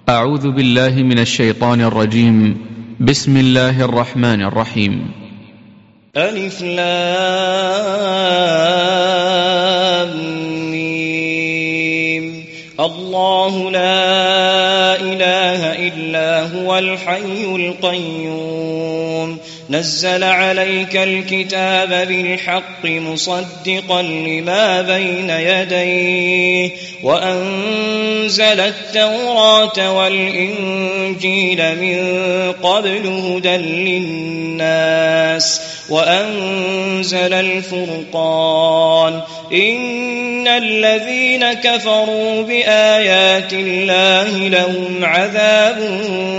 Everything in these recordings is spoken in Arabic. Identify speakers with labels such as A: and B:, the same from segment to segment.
A: أعوذ بالله من الشيطان الرجيم. بسم الله الرحمن الرحيم.
B: ألف لام ميم. الله لا إله إلا هو الحي القيوم نزل عليك الكتاب بالحق مصدقا لما بين يديه وأنزل التوراة والإنجيل من قبل هدى للناس وأنزل الفرقان إن الذين كفروا بآيات الله لهم عذاب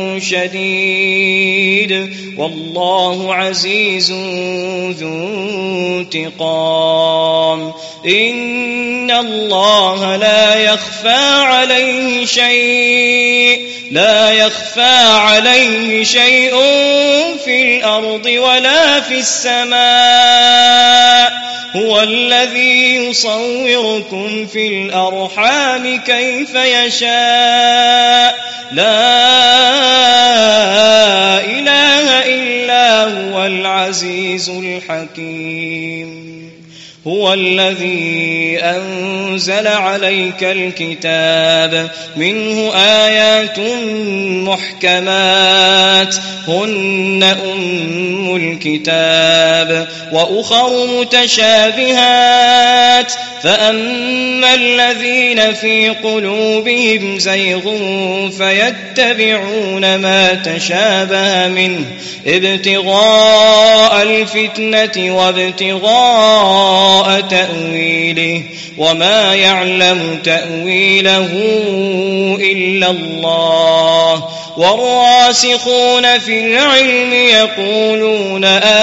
B: شديد والله عزيز ذو انتقام إن الله لا يخفى عليه شيء في الأرض ولا في السماء هو الذي يصوركم في الأرحام كيف يشاء لا إله إلا هو العزيز الحكيم هو الذي أنزل عليك الكتاب منه آيات محكمات هن أم الكتاب وأخر متشابهات فأما الذين في قلوبهم زيغ فيتبعون ما تشابه منه ابتغاء الفتنة وابتغاء تأويله وما يعلم تأويله إلا الله والراسخون في العلم يقولون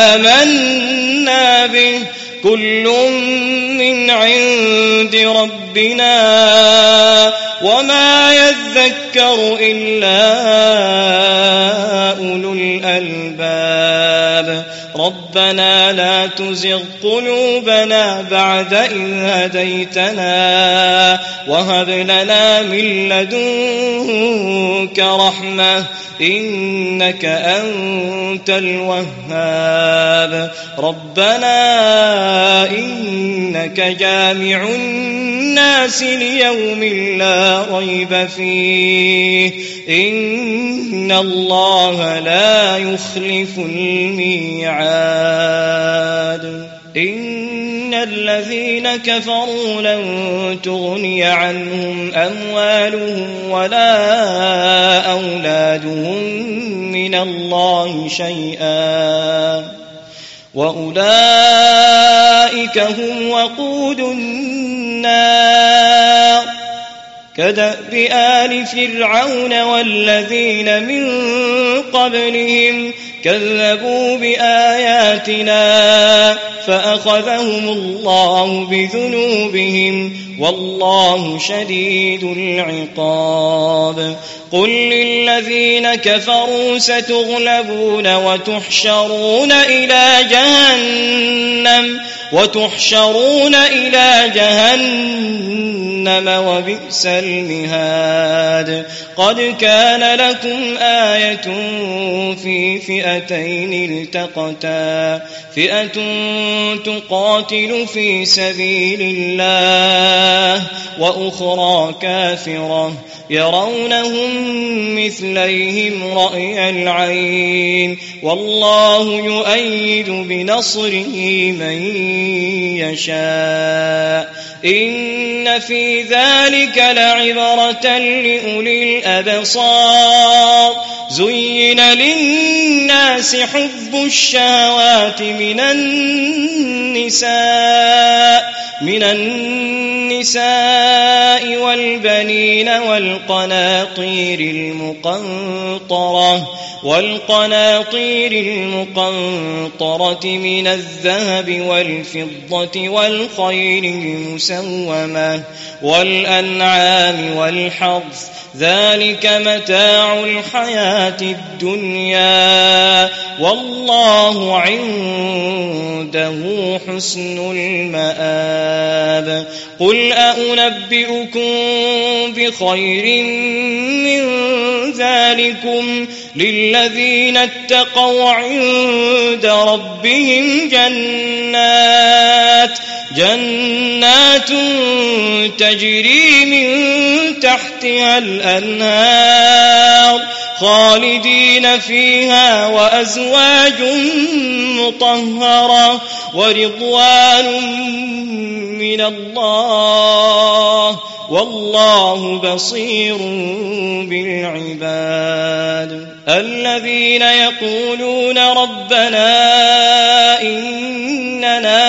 B: آمنا به كل من عند ربنا وما يذكر إلا أولو الألباب ربنا لا تزغ قلوبنا بعد إذ هديتنا وهب لنا من لدنك رحمة إنك أنت الوهاب ربنا إنك جامع الناس ليوم لا ريب فيه إن الله لا يخلف الميعاد إن الذين كفروا لن تغني عنهم أموالهم ولا أولادهم من الله شيئا وأولئك هم وقود النار كدأب آل فرعون والذين من قبلهم كذبوا بآياتنا فأخذهم الله بذنوبهم والله شديد العقاب قل للذين كفروا ستغلبون وتحشرون إلى جهنم وبئس المهاد قد كان لكم آية في فئتين التقتا فئة تقاتل في سبيل الله وأخرى كافرة يرونهم مثليهم رأي العين والله يؤيد بنصره من يشاء إن في ذلك لعبرة لأولي الأبصار زين للناس حب الشهوات من النساء والبنين والقناطير المقنطرة من الذهب والفضة والخيل المسومة والأنعام والحرث ذلك متاع الحياة الدنيا والله عنده حسن المآب قل أنبئكم بخير من ذلكم للذين اتقوا عند ربهم جنات تجري من تحتها الأنهار خالدين فيها وأزواج مطهرة ورضوان من الله والله بصير بالعباد الذين يقولون ربنا إننا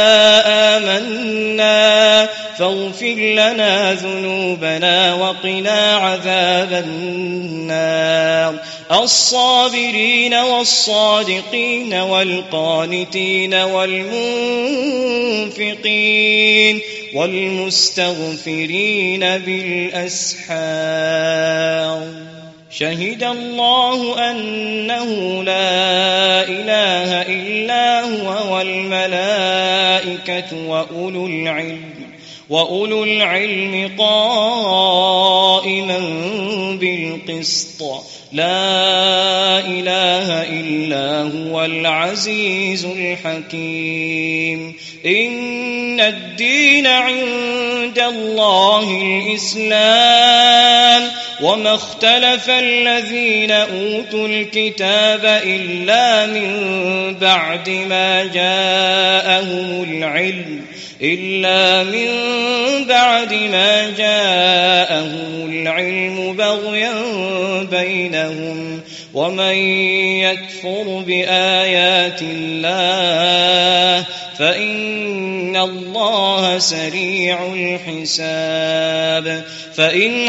B: آمنا فاغفر لنا ذنوبنا وقنا عذاب النار الصابرين والصادقين والقانتين والمنفقين والمستغفرين بالأسحار شهد الله أنه لا إله إلا هو والملائكة وأولو العلم قائما بالقسط لا إله إلا هو العزيز الحكيم إن الدين عند الله الإسلام وما اختلف الذين أوتوا الكتاب إلا من بعد ما جاءهم العلم بغيا بينهم ومن يكفر بآيات الله فإن الله سريع الحساب فإن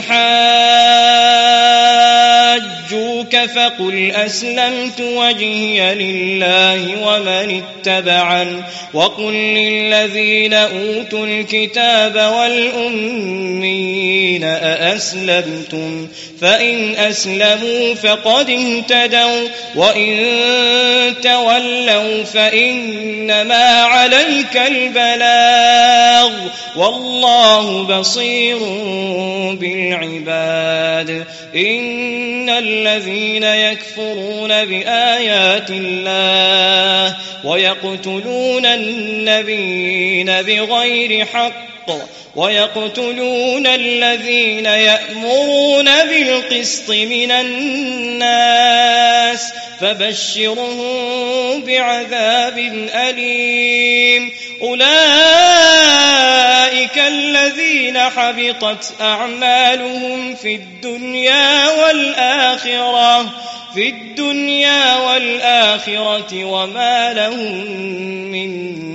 B: حاجوك فقل أسلمت وجهي لله ومن اتبعن وقل للذين أوتوا الكتاب والأميين أأسلمتم فإن أسلموا فقد اهتدوا وإن تولوا فإنما عليك البلاغ والله بصير بالعباد إن الذين يكفرون بآيات الله ويقتلون النبيين بغير حق ويقتلون الذين يأمرون بالقسط من الناس فبشرهم بعذاب أليم أولئك الذين حبطت أعمالهم في الدنيا والآخرة وما لهم من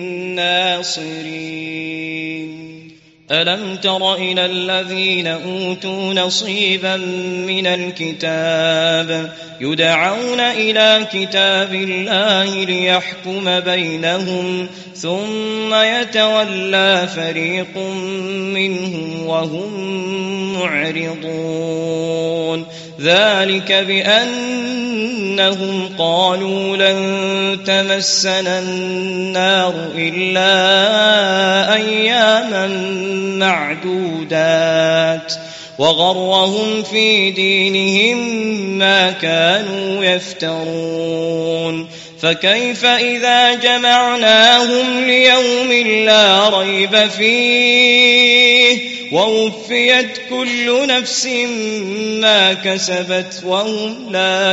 B: ناصرين ألم تر إلى الذين أوتوا نصيبا من الكتاب يدعون إلى كتاب الله ليحكم بينهم ثم يتولى فريق منهم وهم معرضون ذلك بأنهم قالوا لن تمسنا النار إلا أياما معدودات وغرهم في دينهم ما كانوا يفترون فكيف إذا جمعناهم ليوم لا ريب فيه ووفيت كل نفس ما كسبت وهم لا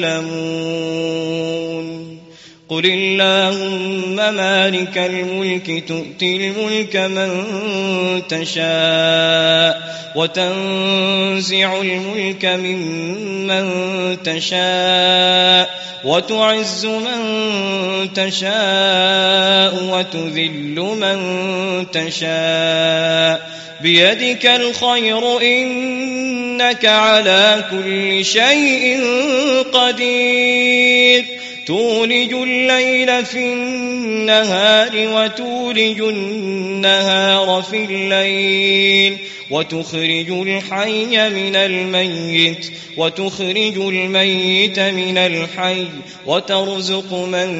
B: يظلمون قل اللهم مالك الملك تؤتي الملك من تشاء وتنزع الملك ممن تشاء وتعز من تشاء وتذل من تشاء بيدك الخير إنك على كل شيء قدير تولج الليل في النهار وتولج النهار في الليل وتخرج الحي من الميت وتخرج الميت من الحي وترزق من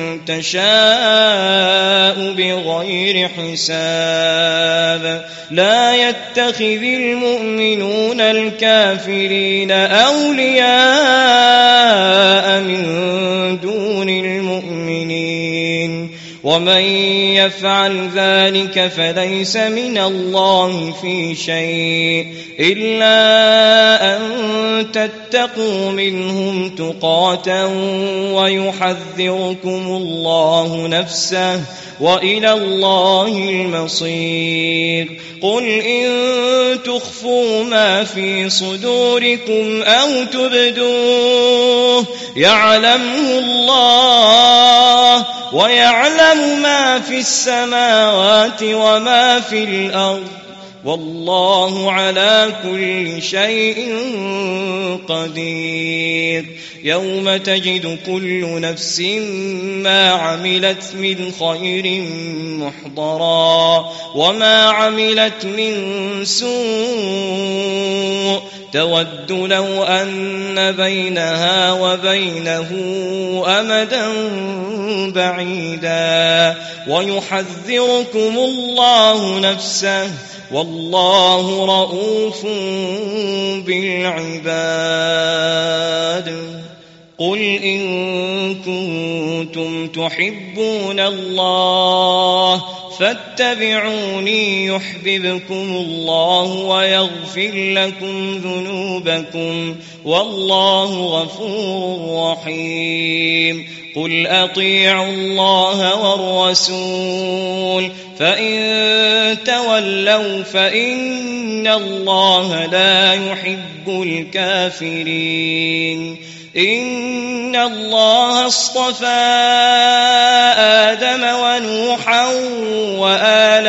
B: تشاء بغير حساب لا يتخذ المؤمنون الكافرين أولياء من دون المؤمنين ومن يفعل ذلك فليس من الله في شيء إلا أن تتقوا منهم تقاة ويحذركم الله نفسه وإلى الله المصير قل إن تخفوا ما في صدوركم أو تبدوه يعلمه الله ويعلم ما في السماوات وما في الأرض والله على كل شيء قدير يوم تجد كل نفس ما عملت من خير محضرا وما عملت من سوء تود لو أن بينها وبينه أمدا بعيدا ويحذركم الله نفسه والله رؤوف بالعباد قل إن كنتم تحبون الله فاتبعوني يحببكم الله ويغفر لكم ذنوبكم والله غفور رحيم قل أطيعوا الله والرسول فإن تولوا فإن الله لا يحب الكافرين إن الله اصطفى آدم ونوحا وآل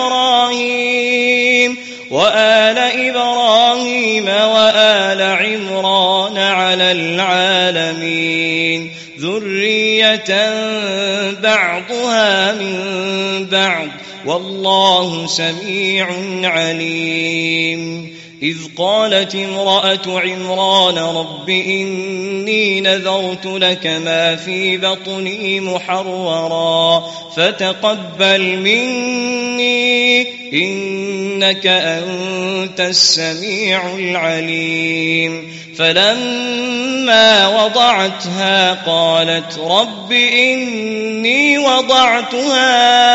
B: إبراهيم وآل عمران على العالمين ذرية بعضها من بعض والله سميع عليم إذ قالت امرأة عمران رب إني نذرت لك ما في بطني محررا فتقبل مني إنك أنت السميع العليم فلما وضعتها قالت رب إني وضعتها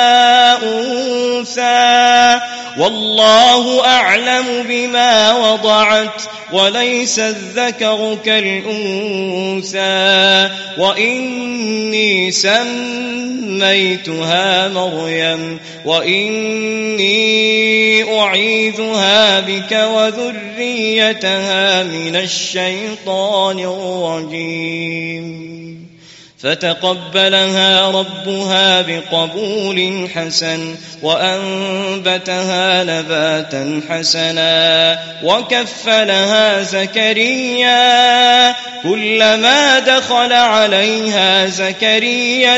B: أنثى والله أعلم بما وضعت وليس الذكر كالأنثى وإني سميتها مريم وإني أعيذها بك وذريتها من الشيطان الرجيم فتقبلها ربها بقبول حسن وأنبتها نباتا حسنا وكفلها زكريا كلما دخل عليها زكريا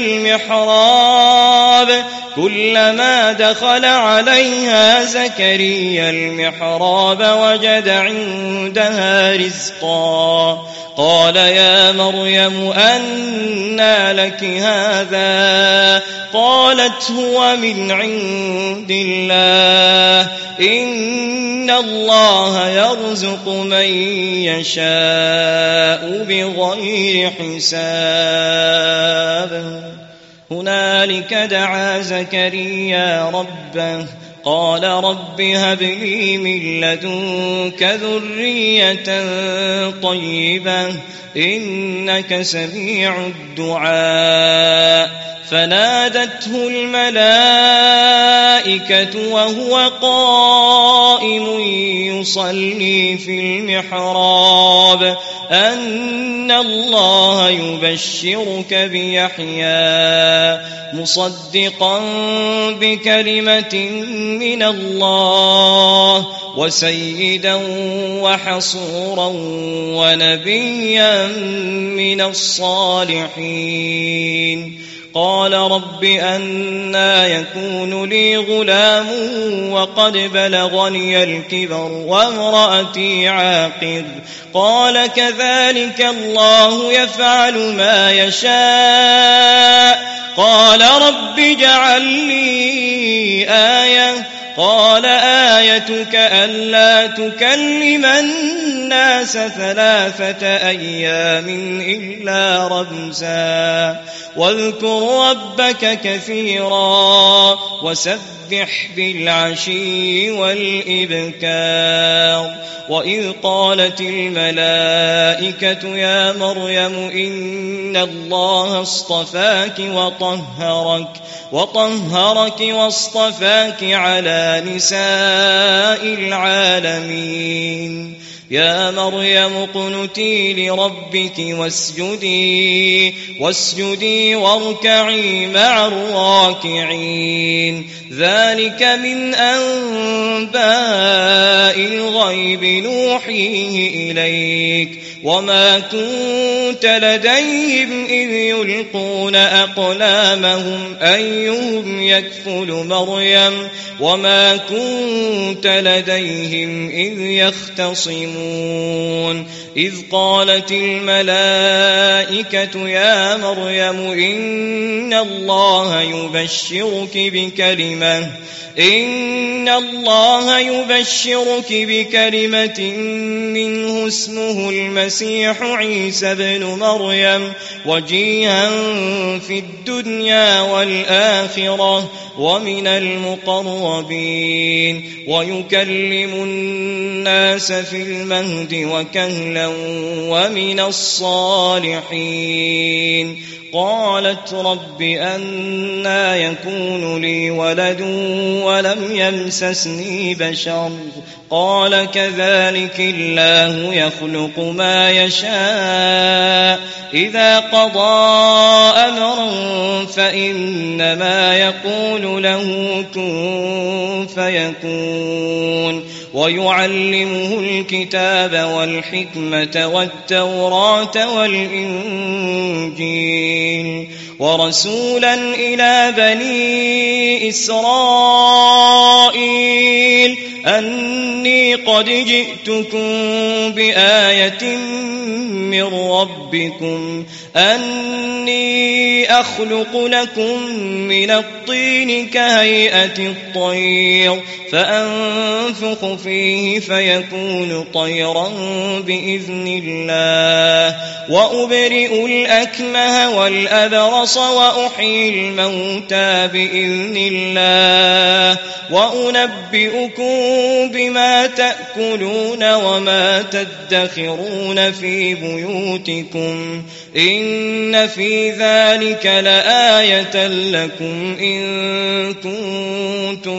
B: المحراب وجد عندها رزقا قال يا مريم أنى لك هذا قالت هو من عند الله إن الله يرزق من يشاء بغير حساب هنالك دعا زكريا ربه قال رب هب لي من لدنك ذرية طيبة إنك سميع الدعاء فنادته الملائكة وهو قائم يصلي في المحراب أن الله يبشرك بيحيى مصدقا بكلمة من الله وسيدا وحصورا ونبيا من الصالحين. قال رب أنى يكون لي غلام وقد بلغني الكبر وامرأتي عاقر؟ قال كذلك الله يفعل ما يشاء. قال رب اجعل لي آية. قال آيتك ألا تكلم الناس 3 أيام إلا رمزا واذكر ربك كثيرا وسبح بالعشي والإبكار. وإذ قالت الملائكة يا مريم إن الله اصطفاك وطهرك واصطفاك على نساء العالمين. يا مريم اقنتي لربك واسجدي واركعي مع الراكعين. ذلك من أنباء الغيب نوحيه إليك وما كنت لديهم إذ يلقون أقلامهم أيهم يكفل مريم وما كنت لديهم إذ يختصمون. إذ قالت الملائكة يا مريم إن الله يبشرك بكلمة منه اسمه المسيح عيسى بن مريم وجيها في الدنيا والآخرة ومن المقربين ويكلم الناس في المهد وكهلا ومن الصالحين. قالت رب أنى يكون لي ولد ولم يمسسني بشر؟ قال كذلك الله يخلق ما يشاء إذا قضى أمرا فإنما يقول له كن فيكون. ويعلمه الكتاب والحكمة والتوراة والإنجيل ورسولا إلى بني إسرائيل أني قد جئتكم بآية من ربكم أني أخلق لكم من الطين كهيئة الطير فأنفخ فيه فيكون طيرا بإذن الله وأبرئ الأكمه والأبرص وأحيي الموتى بإذن الله وأنبئكم بما تأكلون وما تدخرون في بيوتكم إن في ذلك لآية لكم إن كنتم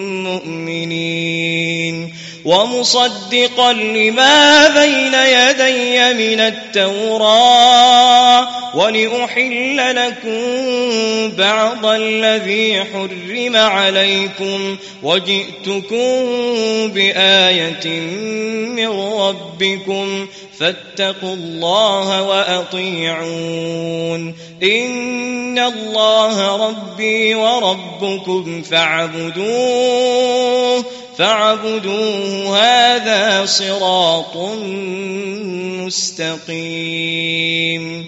B: مؤمنين. ومصدقا لما بين يدي من التوراة ولأحل لكم بعض الذي حرم عليكم وجئتكم بآية من ربكم فاتقوا الله وأطيعون. إن الله ربي وربكم فاعبدوه هذا صراط مستقيم.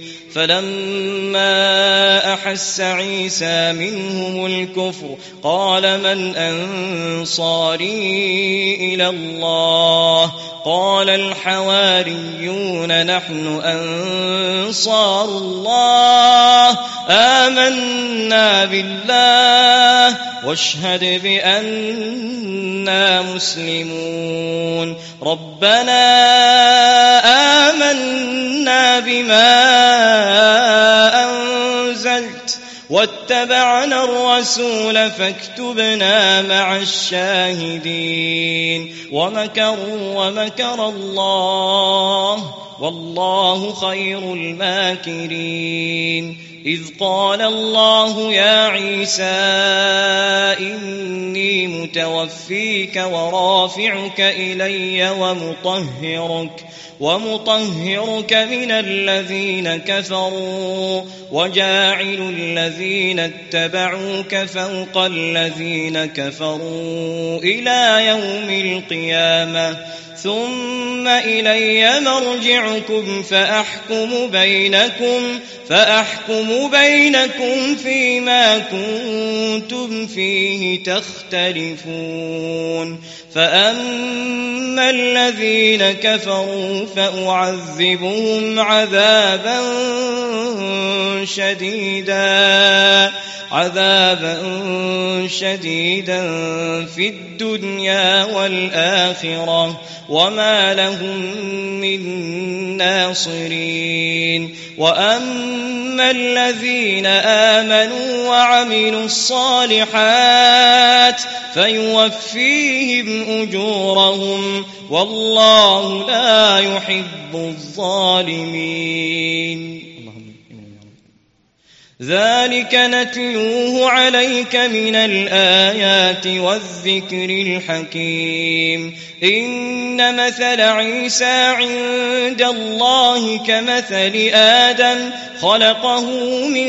B: فلما أحس عيسى منهم الكفر قال من أنصاري إلى الله؟ قال الحواريون نحن أنصار الله آمنا بالله واشهد بأننا مسلمون. ربنا آمنا بما أنزلت واتبعنا الرسول فاكتبنا مع الشاهدين. ومكروا ومكر الله والله خير الماكرين إذ قال الله يا عيسى إني متوفيك ورافعك إلي ومطهرك من الذين كفروا وجاعل الذين اتبعوك فوق الذين كفروا إلى يوم القيامة ثم إلي مرجعكم فأحكم بينكم فيما كنتم فيه تختلفون فأما الذين كفروا فأعذبهم عذابا شديدا في الدنيا والآخرة وما لهم من ناصرين وأما الذين آمنوا وعملوا الصالحات فيوفيهم أجورهم والله لا يحب الظالمين ذلك نتلوه عليك من الآيات والذكر الحكيم إن مثل عيسى عند الله كمثل آدم خلقه من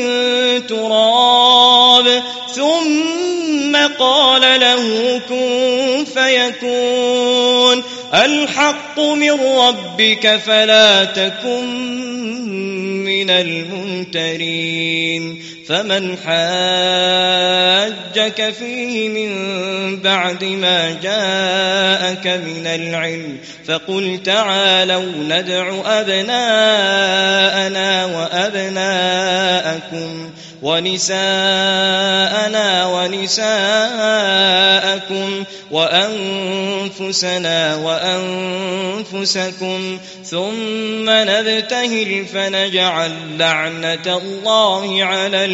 B: تراب ثم قال له كن فيكون الحق من ربك فلا تكن من الممترين فمن حاجك فيه من بعد ما جاءك من العلم فقل تعالوا ندع أبناءنا وأبناءكم ونساءنا ونساءكم وأنفسنا وأنفسكم ثم نبتهل فنجعل لعنة الله على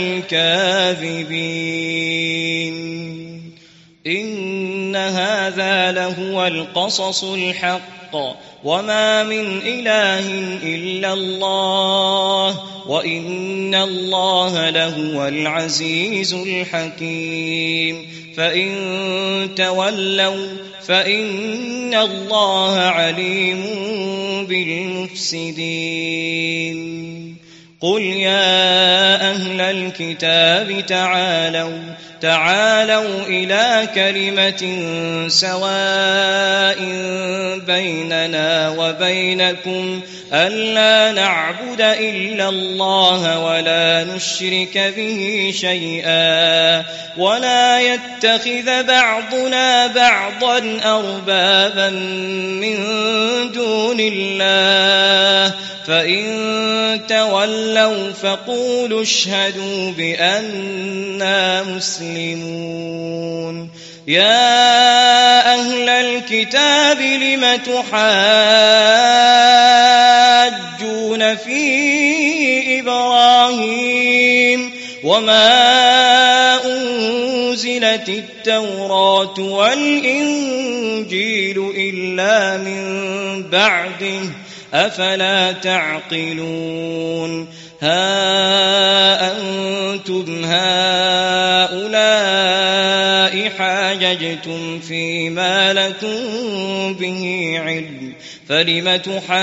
B: الكاذبين إن هذا لهو القصص الحق وما من إله إلا الله وإن الله لهو العزيز الحكيم فإن تولوا فإن الله عليم بالمفسدين قل يا أهل الكتاب تعالوا إلى كلمة سواء بيننا وبينكم ألا نعبد إلا الله ولا نشرك به شيئا ولا يتخذ بعضنا بعضا أربابا من دون الله فإن تولوا فقولوا اشهدوا بأننا مسلمون يا أهل الكتاب لم تحاجون في إبراهيم وما أنزلت التوراة والإنجيل إلا من بعده أفلا تعقلون ها أنتم هؤلاء حاججتم فيما لكم به علم فلم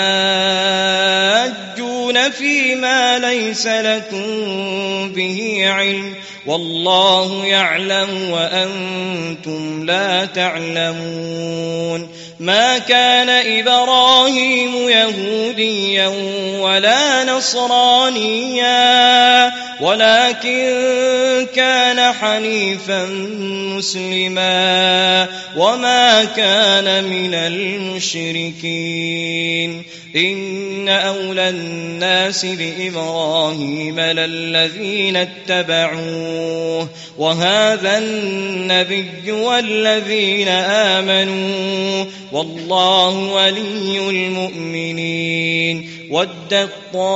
B: تحاجون فيما ليس لكم به علم والله يعلم وأنتم لا تعلمون ما كان إبراهيم يهوديا ولا نصرانيا ولكن كان حنيفا مسلما وما كان من المشركين إن أولى الناس بإبراهيم للذين اتبعوه وهذا النبي والذين آمنوا والله ولي المؤمنين ودت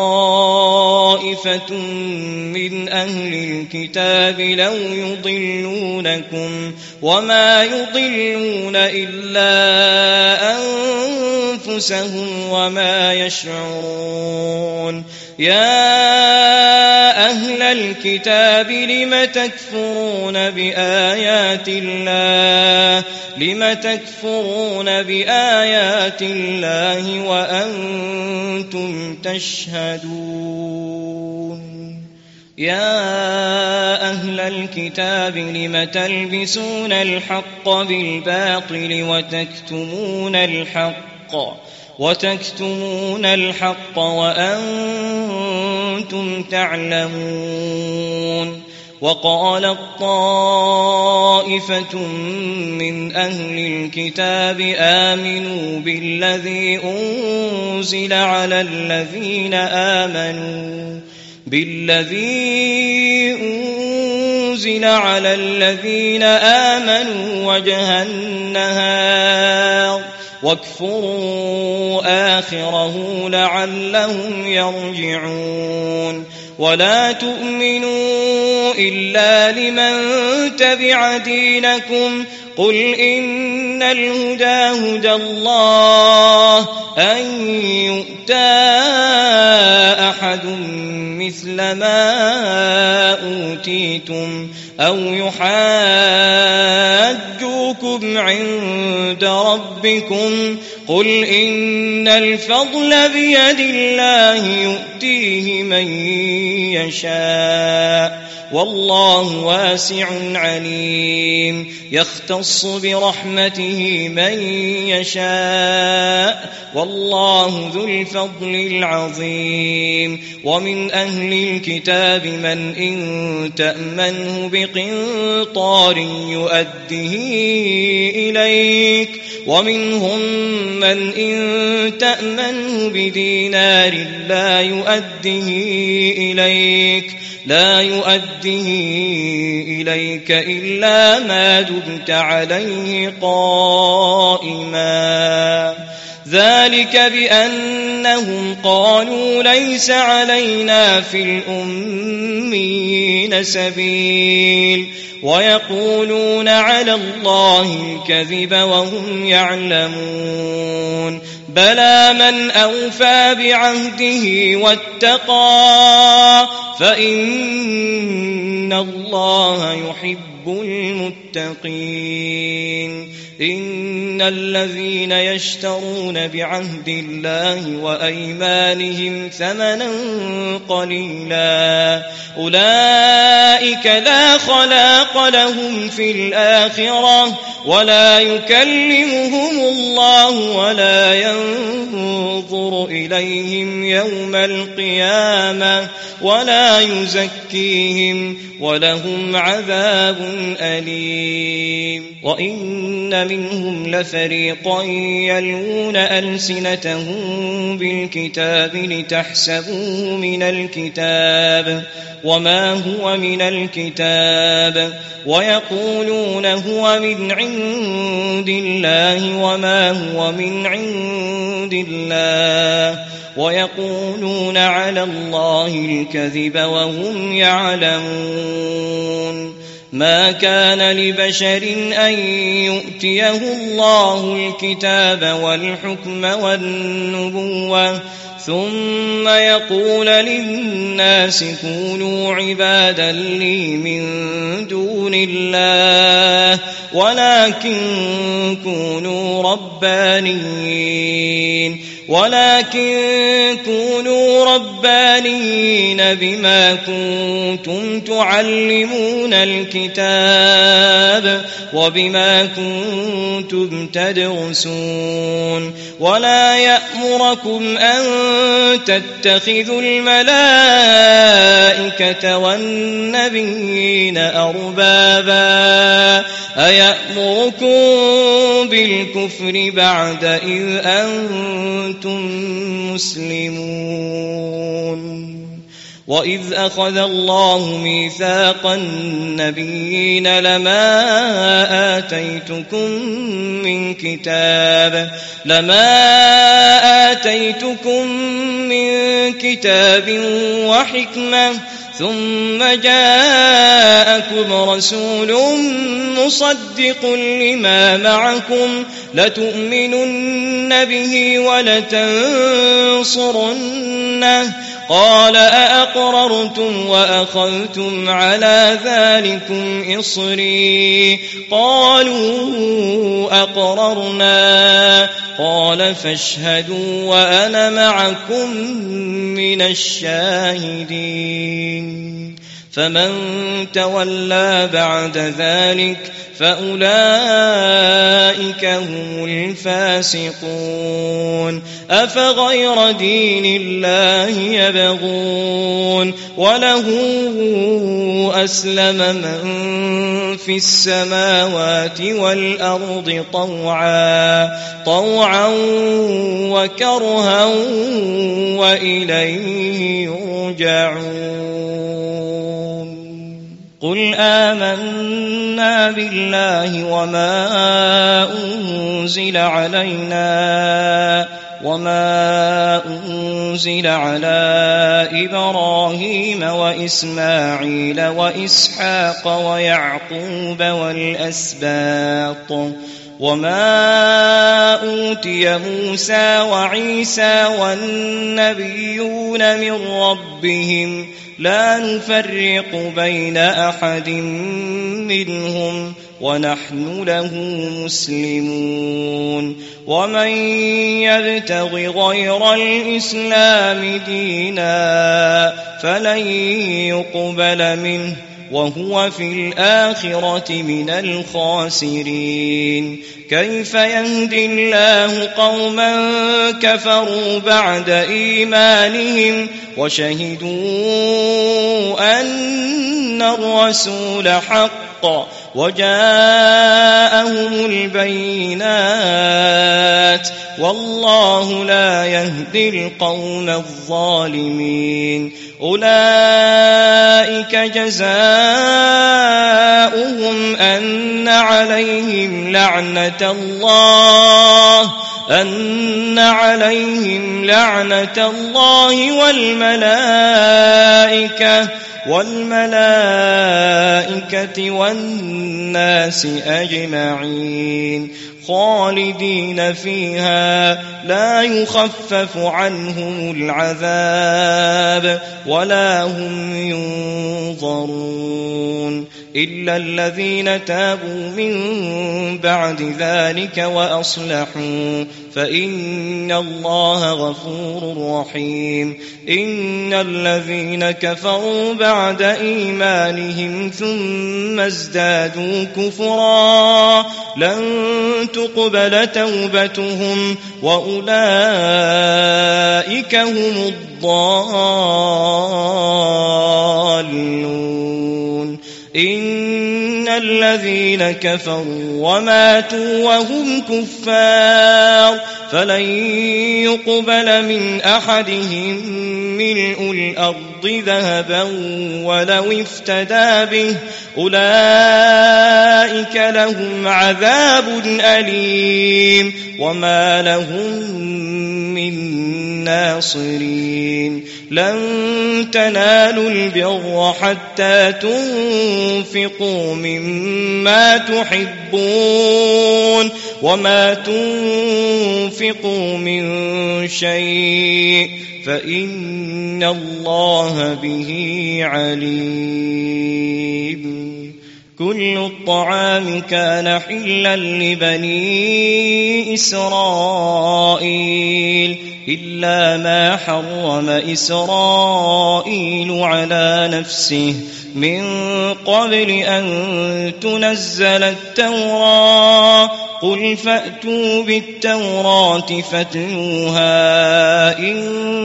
B: طائفة من أهل الكتاب لو يضلونكم وما يضلون إلا أنفسهم وما يشعرون يا أهل الكتاب لم تكفرون بآيات الله وأنتم تشهدون يا أهل الكتاب لم تلبسون الحق بالباطل وتكتمون الحق وأنتم تعلمون وقالت طائفة من أهل الكتاب آمنوا بالذي أنزل على الذين آمنوا وجه النهار واكفروا آخره لعلهم يرجعون ولا تؤمنوا إلا لمن تبع دينكم قل إن الهدى هدى الله أن يؤتى أحد مثل ما أوتيتم أو يحاجوكم عند ربكم قل إن الفضل بيد الله يؤتيه من يشاء والله واسع عليم يختص برحمته من يشاء والله ذو الفضل العظيم ومن أهل الكتاب من إن تأمنه بقنطار يؤده إليك ومنهم من إن تأمنه بدينار لا يؤده إليك إلا ما دمت عليه قائما ذلك بأنهم قالوا ليس علينا في الأميين سبيل ويقولون على الله الكذب وهم يعلمون بلى من أوفى بعهده واتقى فإن الله يحب المتقين إن الذين يشترون بعهد الله وأيمانهم ثمنا قليلا أولئك لا خلاق لهم في الآخرة ولا يكلمهم الله ولا ينظر إليهم يوم القيامة ولا يزكيهم ولهم عذاب أليم وإن منهم لفريقا يلوون ألسنتهم بالكتاب لتحسبوه من الكتاب وما هو من الكتاب ويقولون هو من عند الله وما هو من عند الله ويقولون على الله الكذب وهم يعلمون ما كان لبشر أن يؤتيه الله الكتاب والحكم والنبوة ثم يقول للناس كونوا عبادا لي من دون الله ولكن كونوا ربانيين بما كنتم تعلمون الكتاب وبما كنتم تدرسون ولا يأمركم أن تتخذوا الملائكة والنبيين أربابا أيأمركم بالكفر بعد إذ أنتم مسلمون وإذ أخذ الله ميثاق النبيين لما آتيتكم من كتاب وحكمة ثم جاءكم رسول مصدق لما معكم لتؤمنن به ولتنصرنه قال أأقررتم وأخذتم على ذلكم إصري قالوا أقررنا قال فاشهدوا وأنا معكم من الشاهدين فمن تولى بعد ذلك فأولئك هم الفاسقون أفغير دين الله يبغون وله أسلم من في السماوات والأرض طوعا وكرها وإليه يرجعون قل آمنا بالله وما أنزل على إبراهيم وإسماعيل وإسحاق ويعقوب والأسباط وما أوتي موسى وعيسى والنبيون من ربهم لا نفرق بين أحد منهم ونحن له مسلمون ومن يبتغ غير الإسلام دينا فلن يقبل منه وهو في الآخرة من الخاسرين كيف يهدي الله قوما كفروا بعد إيمانهم وشهدوا أن الرسول حق وجاءهم البينات والله لا يهدي القوم الظالمين أولئك جزاؤهم أن عليهم لعنة الله والملائكة والناس أجمعين خالدين فيها لا يخفف عنهم العذاب ولا هم ينظرون إلا الذين تابوا من بعد ذلك وأصلحوا فإن الله غفور رحيم إن الذين كفروا بعد إيمانهم ثم ازدادوا كفرا لن تقبل توبتهم وأولئك هم الضالون إن الذين كفروا وماتوا وهم كفار فلن يقبل من أحدهم ملء الأرض ذهبا ولو افتدى به أولئك لهم عذاب أليم وما لهم من ناصرين لن تنالوا البر حتى تنفقوا مما تحبون وما تنفقوا من شيء فإن الله به عليم كل الطعام كان حلا لبني إسرائيل إلا ما حرم إسرائيل على نفسه من قبل أن تنزل التوراة قل فأتوا بالتوراة فاتلوها إن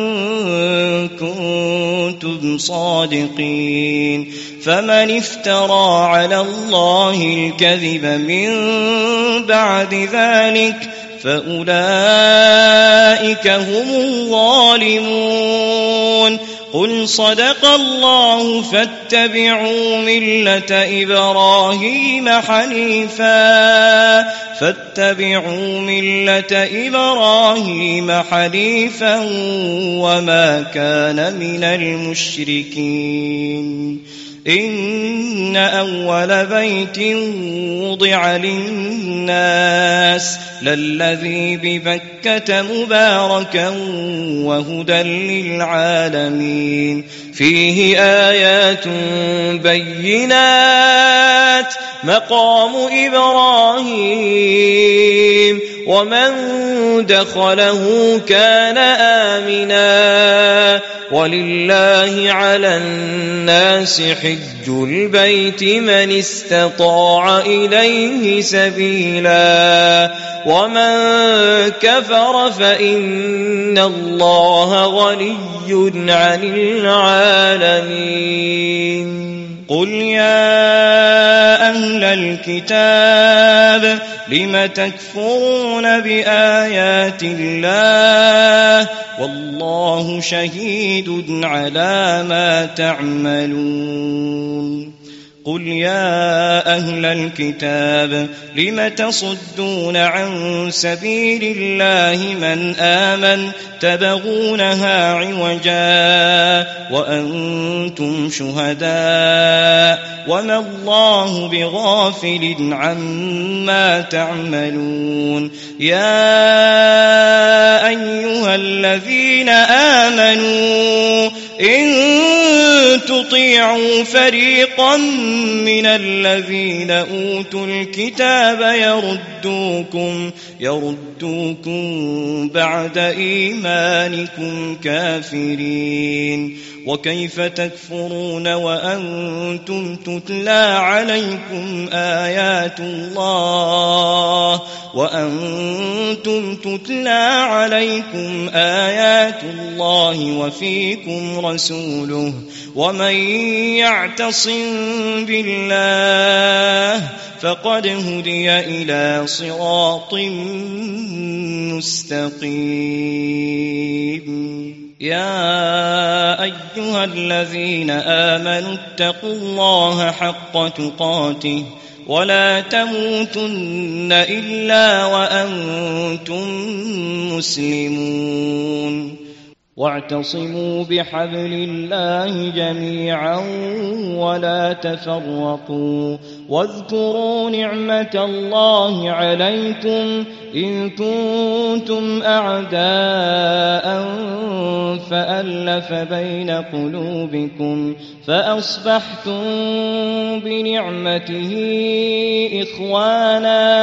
B: كنتم صادقين فمن افترى على الله الكذب من بعد ذلك فأولئك هم الظالمون قل صدق الله فاتبعوا ملة إبراهيم حنيفا وما كان من المشركين إن أول بيت وضع للناس للذي ببكة مباركا وهدى للعالمين فيه آيات بينات مقام إبراهيم ومن دخله كان آمنا ولله على الناس حج البيت من استطاع إليه سبيلا ومن كفر فإن الله غني عن العالمين قل يا أهل الكتاب لم تكفرون بآيات الله والله شهيد على ما تعملون قل يا أهل الكتاب لم تصدون عن سبيل الله من آمن تبغونها عوجا وأنتم شهداء وما الله بغافل عما تعملون يا أيها الذين آمنوا إن تطيعوا فريقا من الذين أوتوا الكتاب يردوكم بعد إيمانكم كافرين وكيف تكفرون وأنتم تتلى عليكم آيات الله وفيكم رسوله ومن يعتصم بالله فقد هدي إلى صراط مستقيم يا أيها الذين آمنوا اتقوا الله حق تقاته ولا تموتن إلا وأنتم مسلمون واعتصموا بحبل الله جميعا ولا تفرقوا واذكروا نعمة الله عليكم إن كنتم أعداء فألف بين قلوبكم فأصبحتم بنعمته إخوانا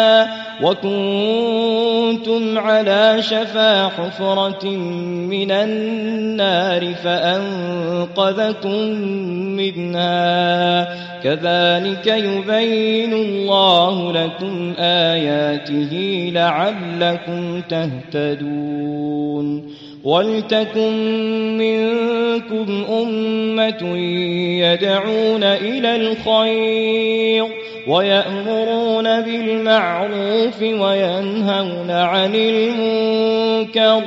B: وكنتم على شفا حفرة من النار فأنقذكم منها كذلك يبين الله لكم آياته لعلكم تهتدون ولتكن منكم أمة يدعون إلى الخير ويأمرون بالمعروف وينهون عن المنكر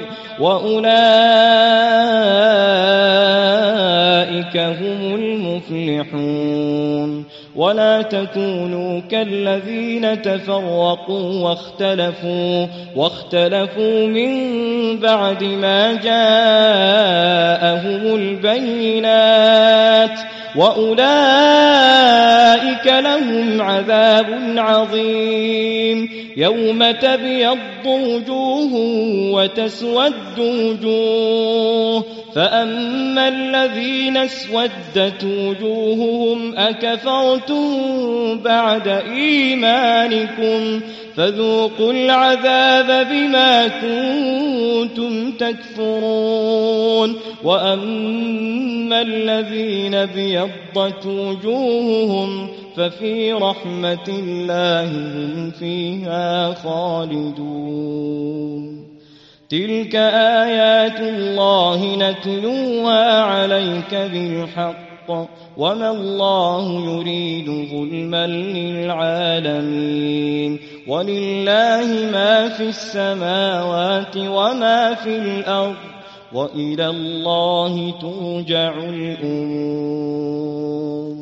B: وأولئك هم المفلحون ولا تكونوا كالذين تفرقوا واختلفوا من بعد ما جاءهم البينات وأولئك لهم عذاب عظيم يوم تبيض وجوه وتسود وجوه فأما الذين اسودت وجوههم أكفرتم بعد إيمانكم فذوقوا العذاب بما كنتم تكفرون وأما الذين بيضت وجوههم ففي رحمة الله هم فيها خالدون تلك آيات الله نتلوها عليك بالحق وما الله يريد ظلما للعالمين ولله ما في السماوات وما في الأرض وإلى الله ترجع الأمور.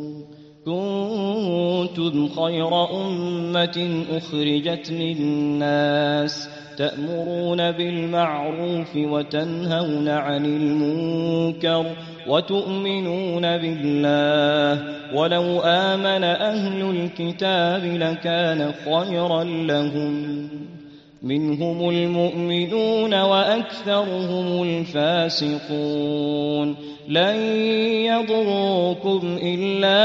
B: كنتم خير أمة أخرجت للناس تأمرون بالمعروف وتنهون عن المنكر وتؤمنون بالله، ولو آمن أهل الكتاب لكان خيرا لهم، منهم المؤمنون وأكثرهم الفاسقون. لن يضروكم إلا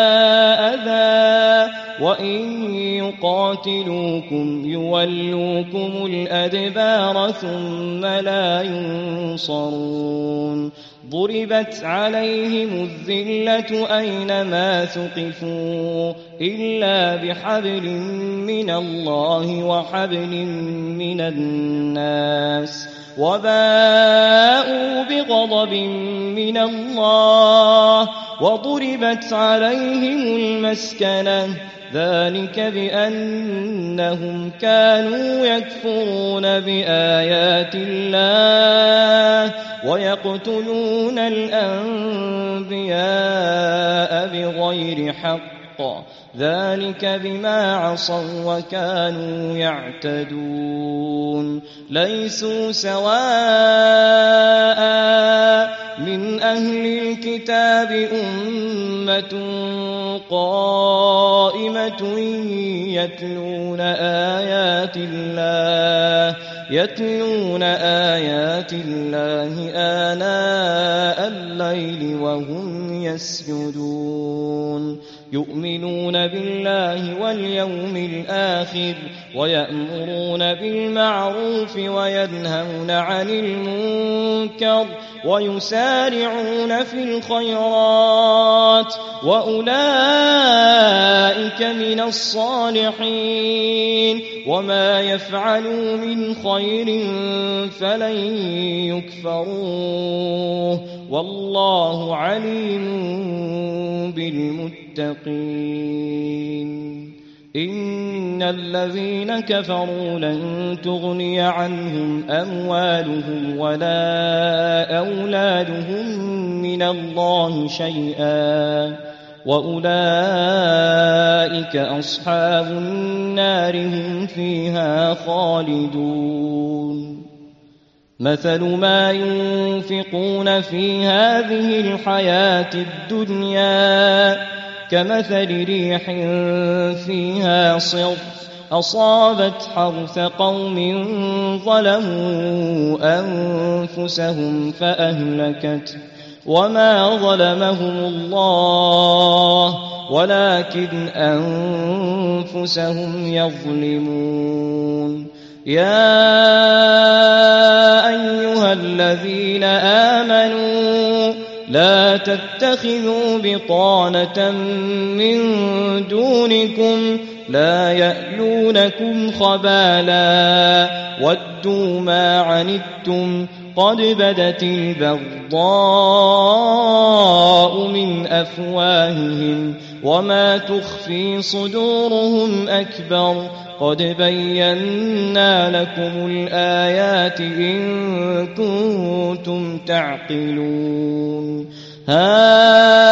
B: أذى، وإن يقاتلوكم يولوكم الأدبار ثم لا ينصرون. ضربت عليهم الذلة أينما ثقفوا إلا بحبل من الله وحبل من الناس، وباءوا بغضب من الله وضربت عليهم المسكنة، ذلك بأنهم كانوا يكفرون بآيات الله ويقتلون الأنبياء بغير حق، ذلك بما عصوا وكانوا يعتدون. ليسوا سواء من أهل الكتاب أمة قائمة يتلون آيات الله آناء الليل وهم يسجدون، يؤمنون بالله واليوم الآخر ويأمرون بالمعروف وينهون عن المنكر ويسارعون في الخيرات، وأولئك من الصالحين، وما يفعلوا من خير فلن يكفروه، والله عليم بالمتقين. إن الذين كفروا لن تغني عنهم أموالهم ولا أولادهم من الله شيئا، وأولئك أصحاب النار هم فيها خالدون. مثل ما ينفقون في هذه الحياة الدنيا كمثل ريح فيها صر أصابت حرث قوم ظلموا أنفسهم فأهلكته، وما ظلمهم الله ولكن أنفسهم يظلمون. يا أيها الذين آمنوا لا تتخذوا بطانة من دونكم لا يألونكم خبالا ودوا ما عنتم قد بدت البغضاء من أفواههم وما تخفي صدورهم أكبر قد بينا لكم الآيات إن كنتم تعقلون. ها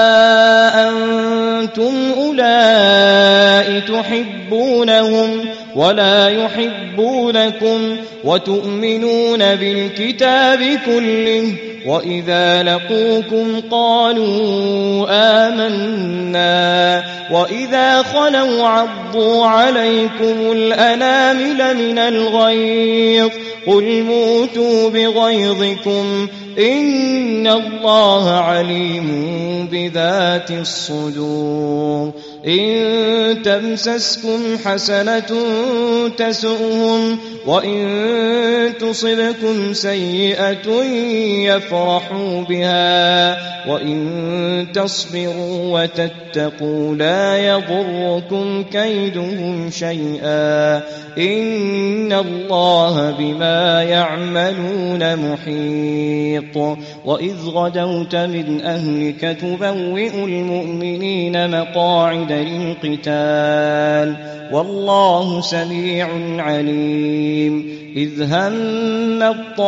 B: أنتم أولئك تحبونهم ولا يحبونكم وتؤمنون بالكتاب كله وإذا لقوكم قالوا آمنا وإذا خلوا عضوا عليكم الأنامل من الغيظ قل موتوا بغيظكم إن الله عليم بذات الصدور. إن تمسسكم حسنة تسؤهم وإن تصبكم سيئة يفرحوا بها وإن تصبروا وتتقوا لا يضركم كيدهم شيئا إن الله بما يعملون محيط. وإذ غدوت من أهلك تبوئ المؤمنين مقاعد للقتال والله سميع عليم. إذ هم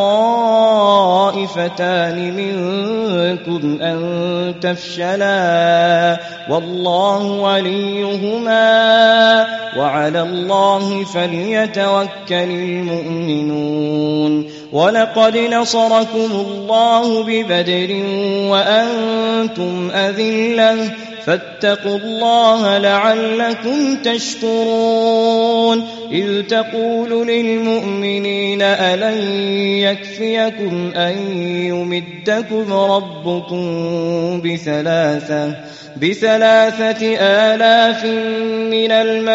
B: الطائفتان منكم أن تفشلا والله وليهما وعلى الله فليتوكل المؤمنون ولقد نصركم الله ببدر وأنتم أذلة فاتقوا الله لعلكم تشكرون إذ تقول للمؤمنين ألن يكفيكم أن يمدكم ربكم بثلاثة آلاف من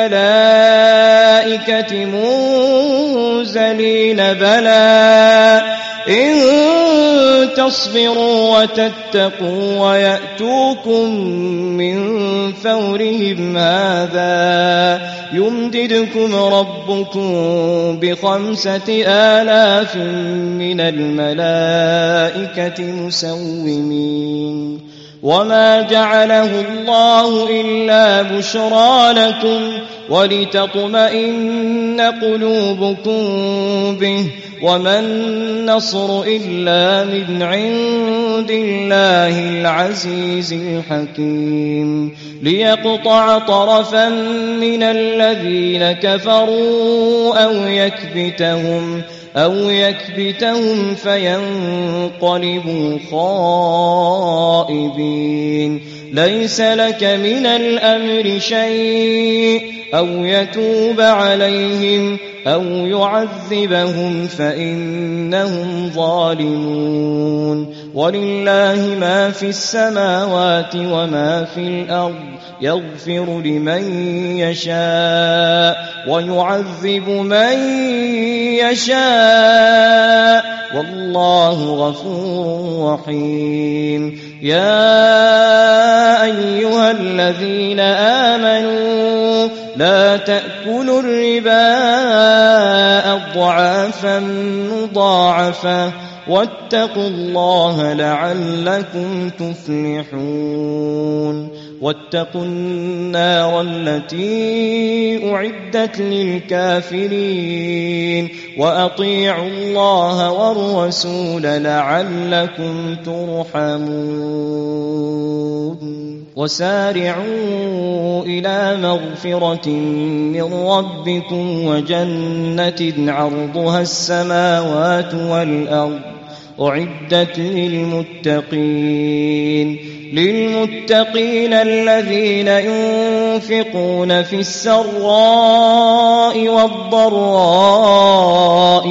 B: الملائكة منزلين بلى إن تصبروا وتتقوا ويأتوكم من فورهم هذا يمددكم ربكم ب5,000 من الملائكة مسومين وما جعله الله إلا بشرى لكم ولتطمئن قلوبكم به وما النصر إلا من عند الله العزيز الحكيم ليقطع طرفا من الذين كفروا أو يكبتهم فينقلبوا خائبين ليس لك من الأمر شيء أو يتوب عليهم أو يعذبهم فإنهم ظالمون ولله ما في السماوات وما في الأرض يغفر لمن يشاء ويعذب من يشاء والله غفور رحيم يا أيها الذين آمنوا لا تأكلوا الربا أضعافا مضاعفة واتقوا الله لعلكم تفلحون واتقوا النار التي أعدت للكافرين وأطيعوا الله والرسول لعلكم ترحمون وسارعوا إلى مغفرة من ربكم وجنة عرضها السماوات والأرض أعدت للمتقين الذين ينفقون في السراء والضراء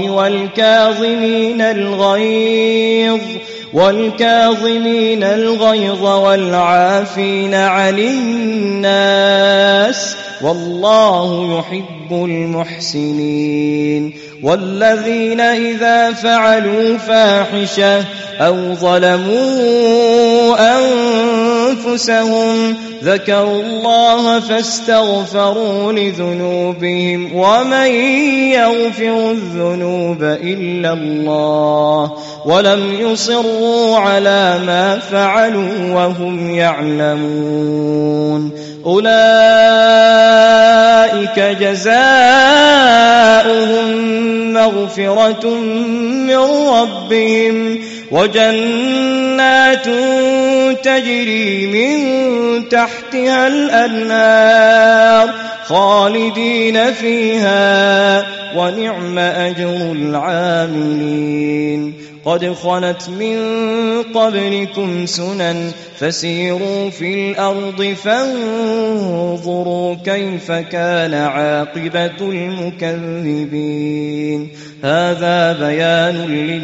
B: والكاظمين الغيظ والعافين عن الناس والله يحب المحسنين والذين إذا فعلوا فاحشة أو ظلموا أنفسهم ذكروا الله فاستغفروا لذنوبهم ومن يغفر الذنوب إلا الله ولم يصروا على ما فعلوا وهم يعلمون أولئك جزاؤهم مغفرة من ربهم وجنات تجري من تحتها الأنهار خالدين فيها ونعم أجر العاملين قد خلت من قبلكم سنن فسيروا في الأرض فانظروا كيف كان عاقبة المكذبين هذا بيان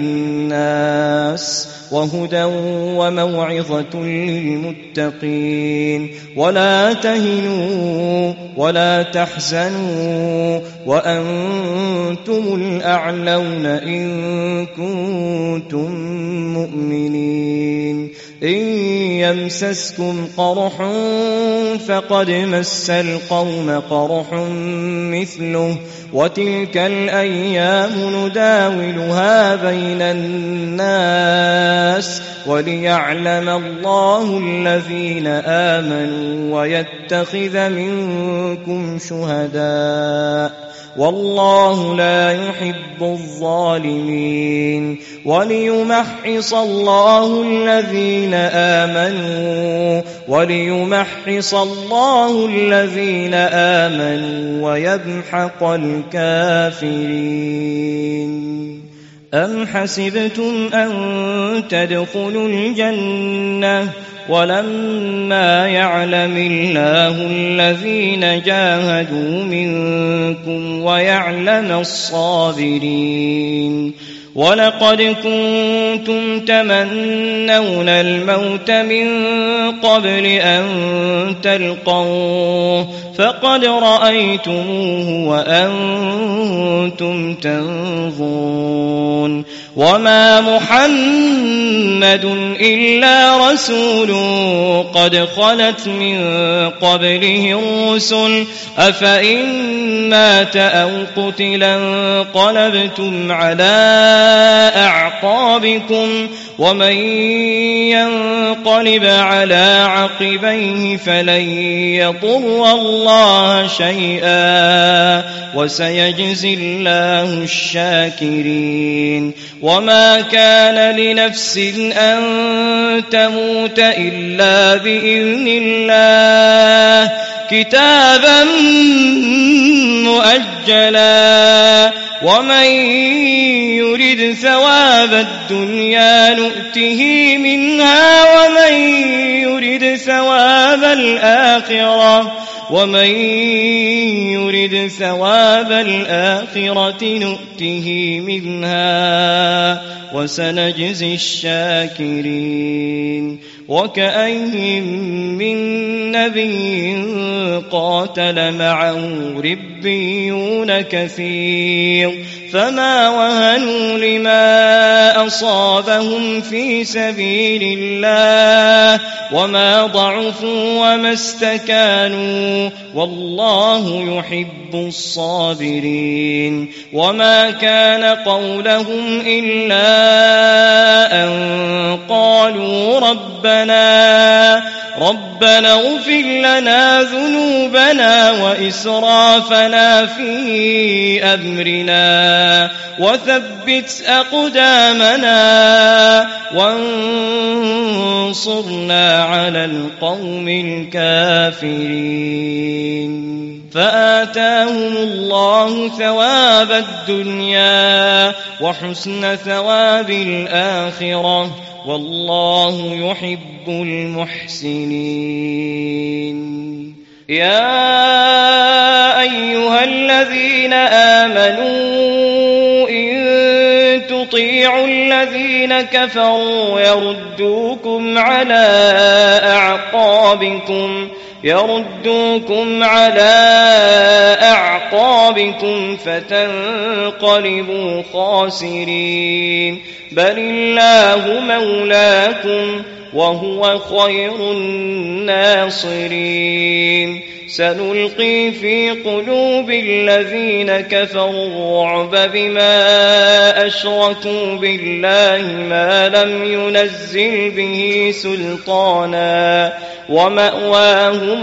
B: للناس وهدى وموعظة للمتقين ولا تهنوا ولا تحزنوا وأنتم الأعلون إن كنتم مؤمنين إن يمسسكم قرح فقد مس القوم قرح مثله وتلك الأيام نداولها بين الناس وليعلم الله الذين آمنوا ويتخذ منكم شهداء والله لا يحب الظالمين وليمحص الله الذين آمنوا ويمحق الكافرين. أم حسبتم أن تدخلوا الجنة ولما يعلم الله الذين جاهدوا منكم ويعلم الصابرين ولقد كنتم تمنون الموت من قبل أن تلقوه فقد رأيتموه وأنتم تنظرون وما محمد إلا رسول قد خلت من قبله الرسل أفإن مات أو قتلا انقلبتم على أعقابكم ومن ينقلب على عقبيه فلن يضر الله شيئا وسيجزي الله الشاكرين. وما كان لنفس أن تموت إلا بإذن الله كتابا مؤجلا ومن يرد ثواب الدنيا نؤته منها ومن يرد ثواب الآخرة نؤته منها وسنجزي الشاكرين. وكأين من نبي قاتل معه ربيون كثير فما وهنوا لما أصابهم في سبيل الله وما ضعفوا وما استكانوا والله يحب الصابرين. وما كان قولهم إلا أن قالوا ربنا اغفر لنا ذنوبنا وإسرافنا في أمرنا وثبت أقدامنا وانصرنا على القوم الكافرين. فآتاهم الله ثواب الدنيا وحسن ثواب الآخرة والله يحب المحسنين. يا أيها الذين آمنوا إن تطيعوا الذين كفروا يردوكم على أعقابكم فتنقلبوا خاسرين. بل الله مولاكم وهو خير الناصرين. سنلقي في قلوب الذين كفروا الرعب بما أشركوا بالله ما لم ينزل به سلطانا ومأواهم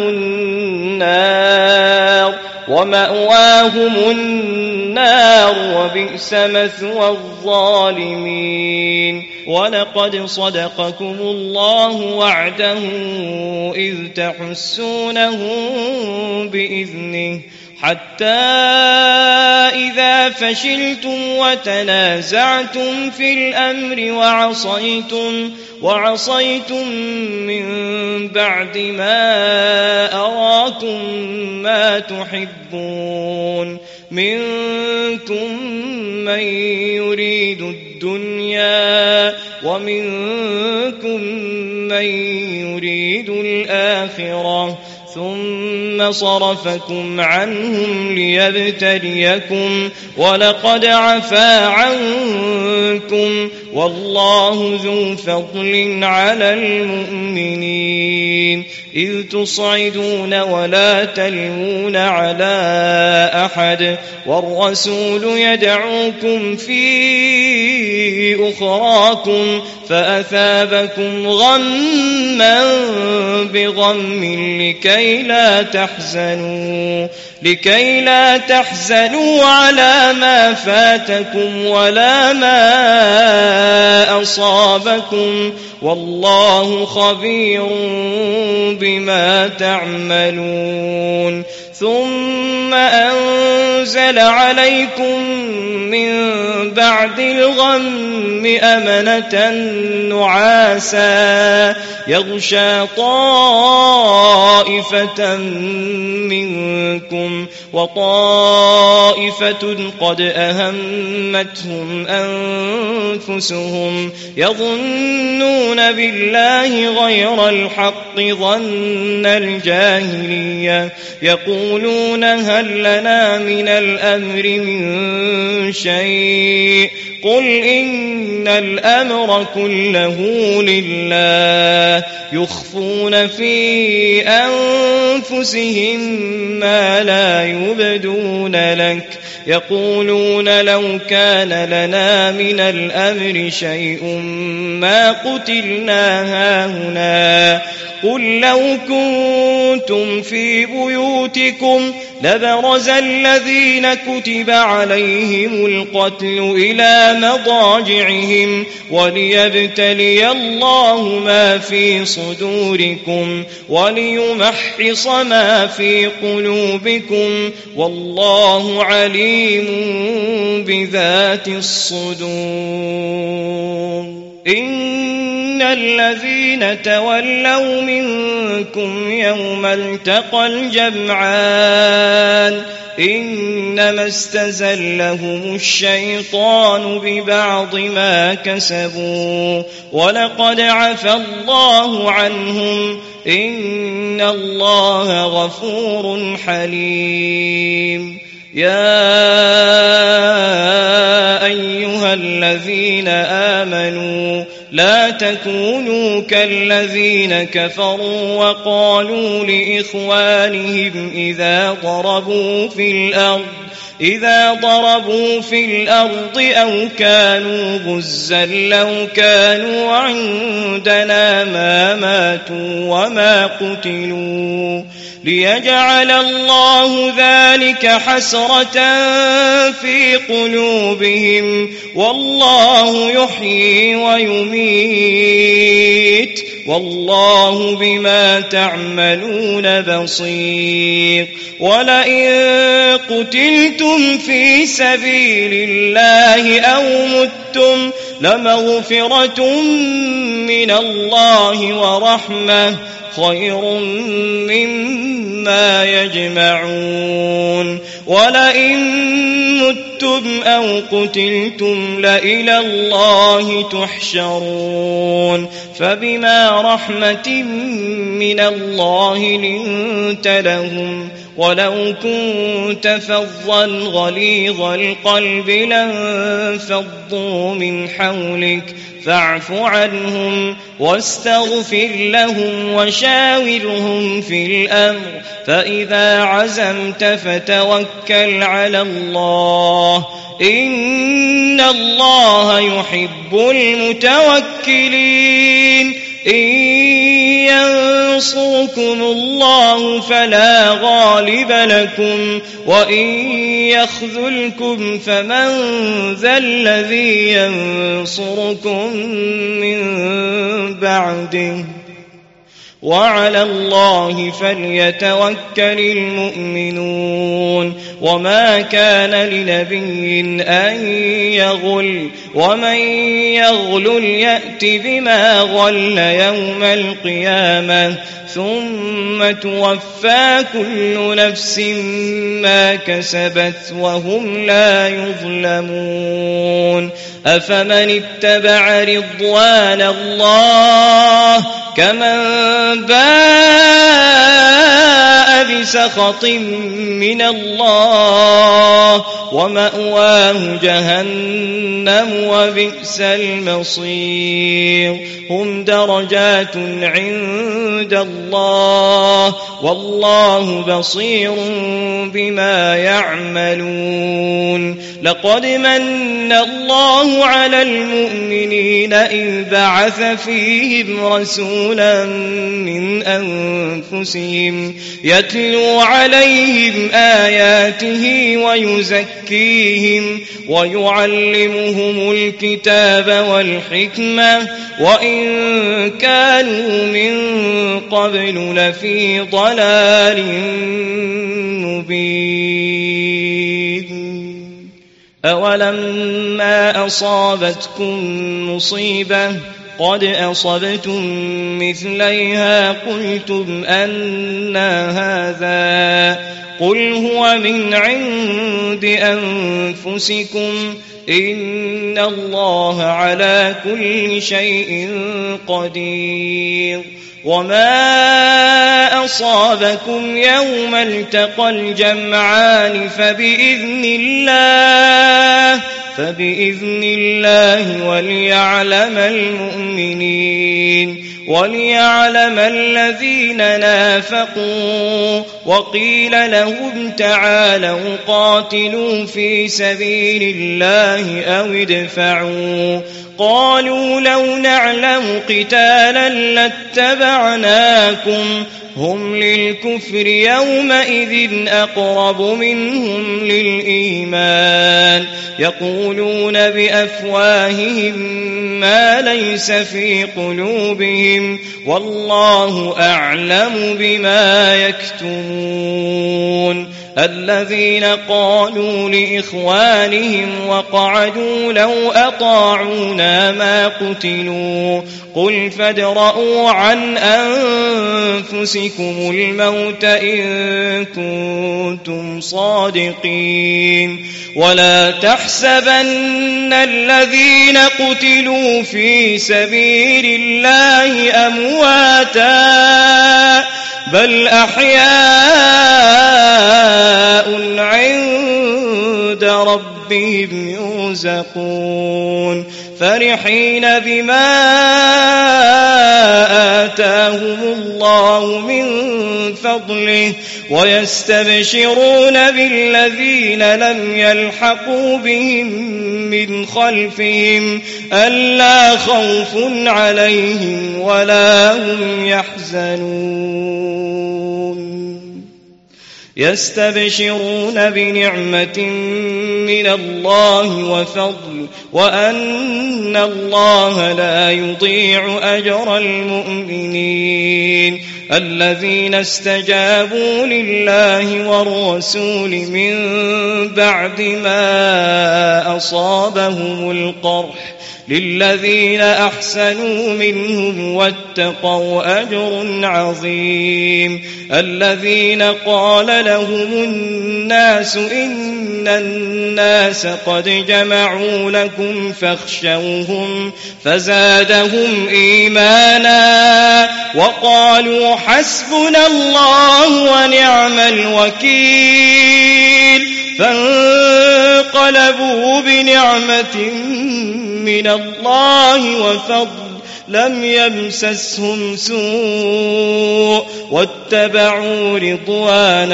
B: النار وبئس مثوى الظالمين. ولقد صدقكم الله وعده إذ تحسونهم بإذنه حتى إذا فشلتم وتنازعتم في الأمر وعصيتم من بعد ما أراكم ما تحبون منكم من يريد الدنيا ومنكم من يريد الآخرة ثم صرفكم عنهم ليبتليكم ولقد عفا عنكم والله ذو فضل على المؤمنين. إذ تصعدون ولا تلوون على أحد والرسول يدعوكم في أخراكم فأثابكم غما بغم لكي لكي لا تحزنوا على ما فاتكم ولا ما أصابكم والله خبير بما تعملون ثم أنزل عليكم من بعد الغم أمنة نعاسا يغشى طائفة منكم وطائفة قد أهمتهم أنفسهم يظنون بالله غير الحق ظن الجاهلية يقولون هل لنا من الأمر من شيء قل إن الأمر كله لله يخفون في أنفسهم ما لا يبدون لك يقولون لو كان لنا من الأمر شيء ما قتلنا هاهنا قل لو كنتم في بيوتكم لبرز الذين كتب عليهم القتل إلى مضاجعهم وليبتلي الله ما في صدوركم وليمحص ما في قلوبكم والله عليم بذات الصدور إن الذين تولوا منكم يوم التقى الجمعان إنما استزلهم الشيطان ببعض ما كسبوا ولقد عفى الله عنهم إن الله غفور حليم يا أيها الذين آمنوا لا تكونوا كالذين كفروا وقالوا لإخوانهم إذا ضربوا في الأرض أو كانوا غزا لو كانوا عندنا ما ماتوا وما قتلوا ليجعل الله ذلك حسرة في قلوبهم والله يحيي ويميت والله بما تعملون بصير ولئن قتلتم في سبيل الله أو متم لمغفرة من الله ورحمة خير مما يجمعون ولئن متم أو قتلتم لإلى الله تحشرون فبما رحمة من الله لنت لهم ولو كنت فظا غليظ القلب لانفضوا من حولك فاعف عنهم واستغفر لهم وشاورهم في الأمر فإذا عزمت فتوكل على الله إن الله يحب المتوكلين إن ينصركم الله فلا غالب لكم وإن يخذلكم فمن ذا الذي ينصركم من بعده وعلى الله فليتوكل المؤمنون وما كان لنبي أن يغل ومن يغل يأت بما غل يوم القيامة ثم توفى كل نفس ما كسبت وهم لا يظلمون أفمن اتبع رضوان الله كمن باء بسخط من الله ومأواه جهنم وبئس المصير هم درجات درجات عند الله والله بصير بما يعملون لقد من الله على المؤمنين إذ بعث فيهم رسولا من أنفسهم يتلو عليهم آياته ويزكيهم ويعلمهم الكتاب والحكمة وإن كانوا من قبل لفي ضلال مبين أولما أصابتكم مصيبة قد أصبتم مثليها قلتم أنى هذا قل هو من عند أنفسكم إن الله على كل شيء قدير وما أصابكم يوم التقى الجمعان فبإذن الله وليعلم المؤمنين وليعلم الذين نافقوا وقيل لهم تعالوا قاتلوا في سبيل الله أو ادفعوا قالوا لو نعلم قتالا لاتبعناكم هم للكفر يومئذ أقرب منهم للإيمان يقولون بأفواههم ما ليس في قلوبهم والله أعلم بما يكتمون الذين قالوا لإخوانهم وقعدوا لو أطاعونا ما قتلوا قل فادرءوا عن أنفسكم الموت إن كنتم صادقين ولا تحسبن الذين قتلوا في سبيل الله أمواتا بل أحياء عند ربهم يرزقون فرحين بما آتاهم الله من فضله ويستبشرون بالذين لم يلحقوا بهم من خلفهم ألا خوف عليهم ولا هم يحزنون يستبشرون بنعمة من الله وفضل وأن الله لا يضيع أجر المؤمنين الذين استجابوا لله والرسول من بعد ما أصابهم القرح للذين أحسنوا منهم واتقوا أجر عظيم الذين قال لهم الناس إن الناس قد جمعوا لكم فاخشوهم فزادهم إيمانا وقالوا حسبنا الله ونعم الوكيل فانقلبوا بنعمة من الله وفضل لم يمسسهم سوء واتبعوا رضوان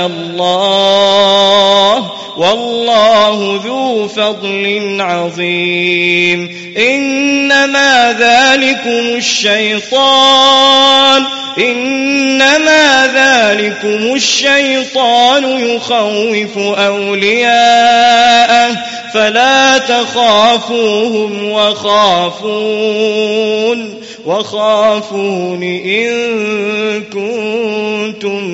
B: الله والله ذو فضل عظيم إنما ذلكم الشيطان يخوف أولياءه فلا تخافوهم وخافون إن كنتم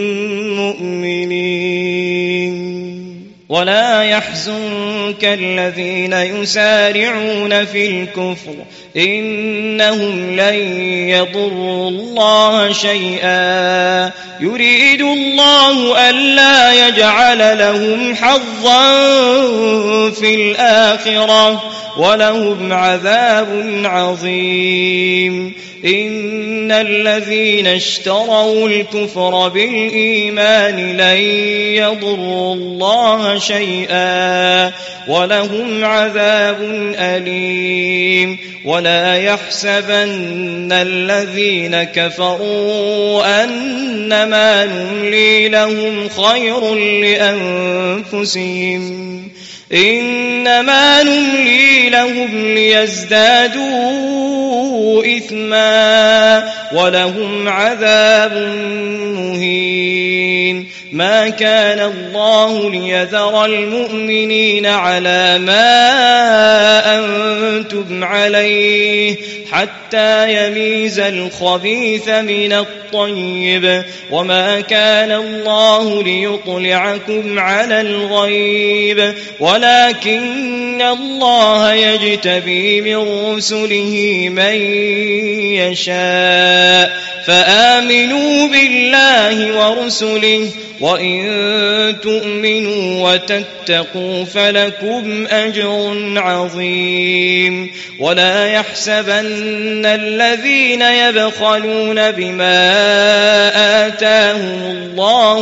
B: مؤمنين ولا يحزنك الذين يسارعون في الكفر إنهم لن يضروا الله شيئا يريد الله ألا يجعل لهم حظا في الآخرة ولهم عذاب عظيم إن الذين اشتروا الكفر بالإيمان لن يضروا الله شيئا شيئا ولهم عذاب أليم ولا يحسبن الذين كفروا أنما نملي لهم خير لأنفسهم إنما نملي لهم ليزدادوا إثما ولهم عذاب مهين ما كان الله ليذر المؤمنين على ما أنتم عليه حتى يميز الخبيث من الطيب وما كان الله ليطلعكم على الغيب ولكن الله يجتبي من رسله من يشاء فآمنوا بالله ورسله وإن تؤمنوا وتتقوا فلكم أجر عظيم ولا يحسبن الذين يبخلون بما آتاهم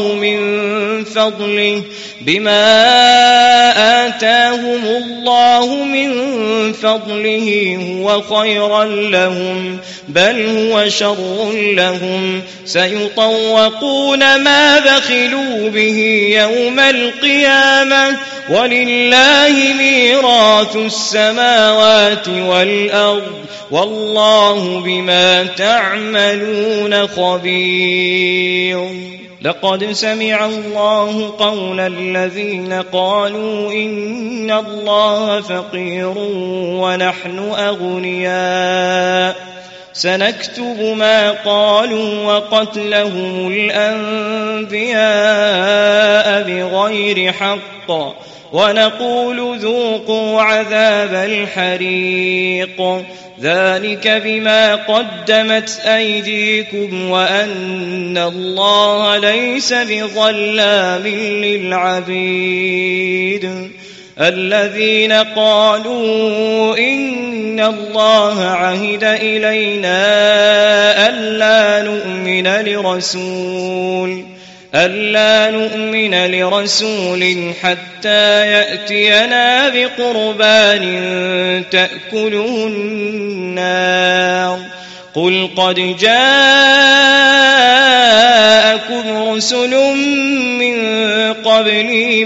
B: الله من فضله هو خيرا لهم بل هو شر لهم سيطوقون ما بخلوا به يوم القيامة ولله ميراث السماوات والأرض والله بما تعملون خبير لقد سمع الله قول الذين قالوا إن الله فقير ونحن أغنياء سنكتب ما قالوا وقتلهم الأنبياء بغير حق ونقول ذوقوا عذاب الحريق ذلك بما قدمت أيديكم وأن الله ليس بظلام للعبيد الذين قالوا إن الله عهد إلينا ألا نؤمن لرسول حتى يأتينا بقربان تأكله النار قل قد جاءكم رسل من قبلي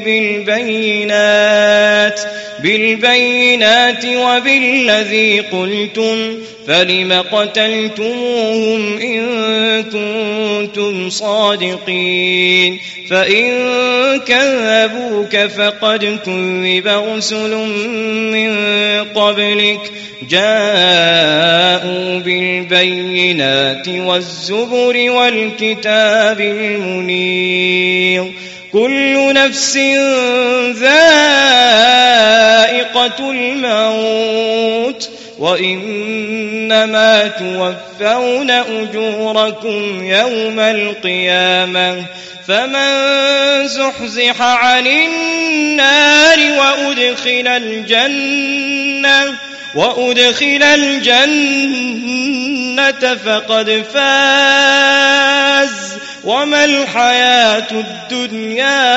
B: بالبينات وبالذي قلتم فلم قتلتموهم إن كنتم صادقين فإن كذبوك فقد كذب رسل من قبلك جاءوا بالبينات والزبر والكتاب المنير كل نفس ذائقة الموت وإنما توفون أجوركم يوم القيامة فمن زحزح عن النار وأدخل الجنة فقد فاز وما الحياة الدنيا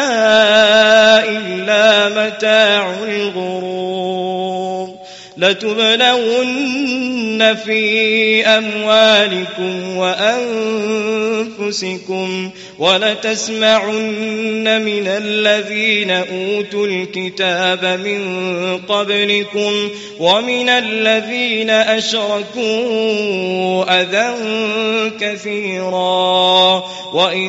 B: إلا متاع الغرور لتبلون في أموالكم وأنفسكم ولتسمعن من الذين أوتوا الكتاب من قبلكم ومن الذين أشركوا أذى كثيرا وإن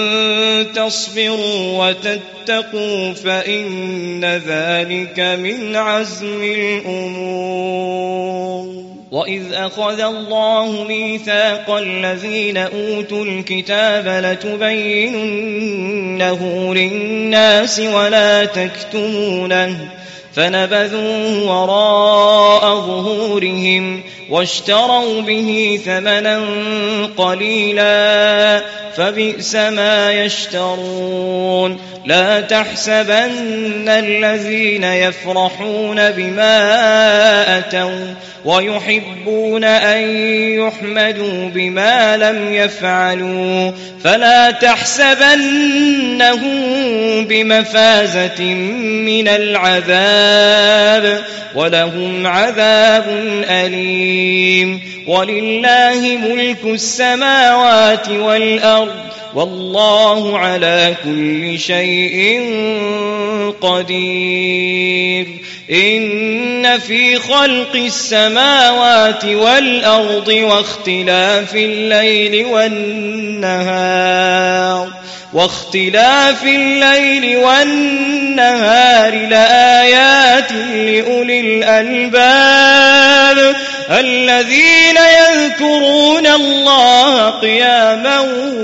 B: تصبروا وتتقوا فإن ذلك من عزم الأمور وإذ أخذ الله ميثاق الذين أوتوا الكتاب لتبيننه للناس ولا تكتمونه فنبذوه وراء ظهورهم واشتروا به ثمنا قليلا فبئس ما يشترون لا تحسبن الذين يفرحون بما أتوا ويحبون أن يحمدوا بما لم يفعلوا فلا تحسبنهم بمفازة من العذاب ولهم عذاب أليم ولله ملك السماوات والأرض والله على كل شيء قدير إن في خلق السماوات والأرض واختلاف الليل والنهار لآيات لأولي الألباب الذين يذكرون الله قياما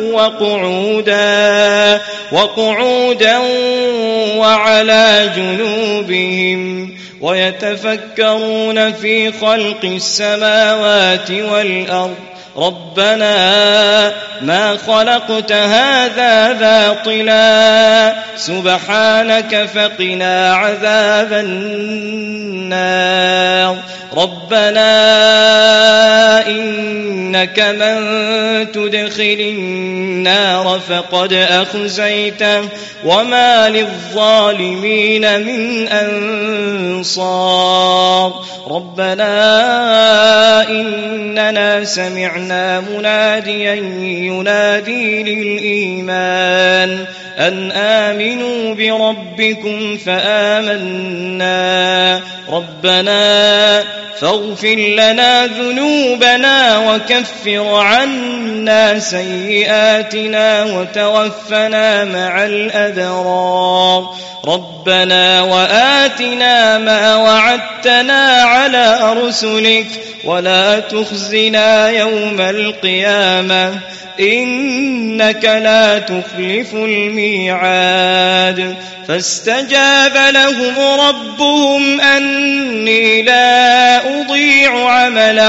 B: وقعودا وعلى جنوبهم ويتفكرون في خلق السماوات والأرض ربنا ما خلقت هذا باطلا سبحانك فقنا عذاب النار ربنا إنك من تدخل النار فقد أخزيته وما للظالمين من أنصار ربنا إننا سمعنا مناديا ينادي للإيمان أن آمنوا بربكم فآمنا ربنا فاغفر لنا ذنوبنا وكفر عنا سيئاتنا وتوفنا مع الأبرار ربنا وآتنا ما وعدتنا على رسلك ولا تخزنا يوم القيامة إنك لا تخلف الميعاد فاستجاب لهم ربهم أني لا أضيع عمل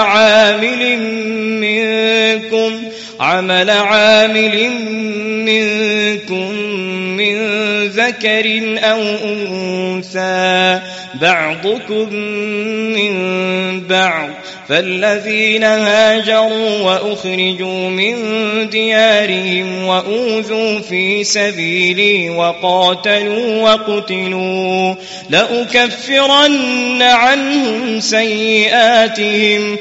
B: عامل منكم من ذكر أو أنثى بعضكم من بعض فالذين هاجروا وأخرجوا من ديارهم وأوذوا في سبيلي وقاتلوا وقتلوا لأكفرن عنهم سيئاتهم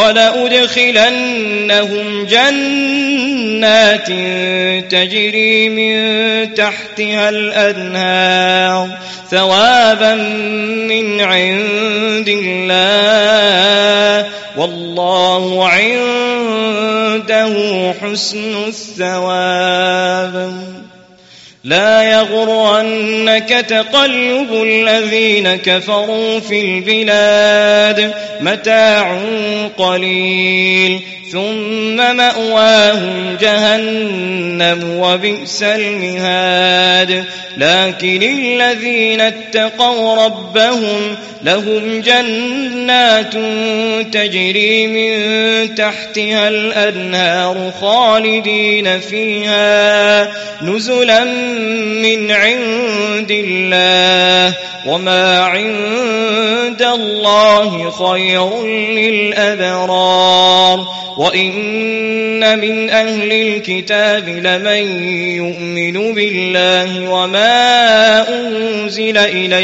B: ولأدخلنهم جنات تجري من تحتها الأنهار ثوابا من عند الله والله عنده حسن الثواب لا يغرنك تقلب الذين كفروا في البلاد متاع قليل ثم مأواهم جهنم وبئس المهاد لكن الذين اتقوا ربهم لهم جنات تجري من تحتها الأنهار خالدين فيها نزلا من عند الله وما عند الله خير للأبرار وإن من أهل الكتاب لمن يؤمن بالله وما أنزل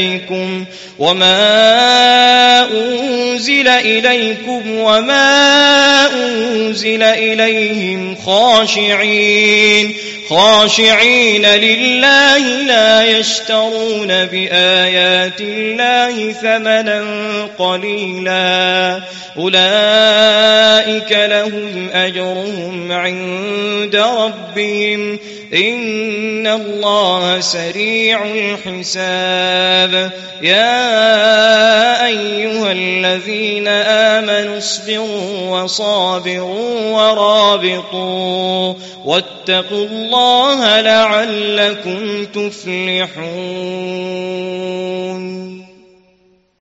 B: إليكم وما أنزل إليهم خاشعين لله لا يشترون بآيات الله ثمنا قليلا أولئك لهم أجرهم عند ربهم إن الله سريع الحساب يا أيها الذين آمنوا اصبروا وصابروا ورابطوا واتقوا الله لعلكم تفلحون